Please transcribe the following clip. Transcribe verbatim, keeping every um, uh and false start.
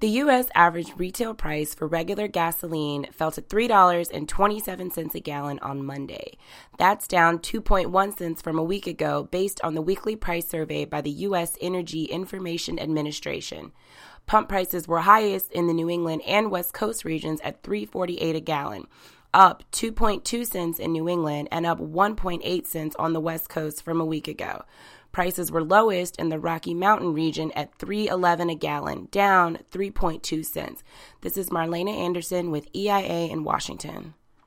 The U S average retail price for regular gasoline fell to three dollars and twenty-seven cents a gallon on Monday. That's down two point one cents from a week ago based on the weekly price survey by the U S Energy Information Administration. Pump prices were highest in the New England and West Coast regions at three dollars and forty-eight cents a gallon, up two point two cents in New England and up one point eight cents on the West Coast from a week ago. Prices were lowest in the Rocky Mountain region at three dollars and eleven cents a gallon, down three point two cents. This is Marlena Anderson with E I A in Washington.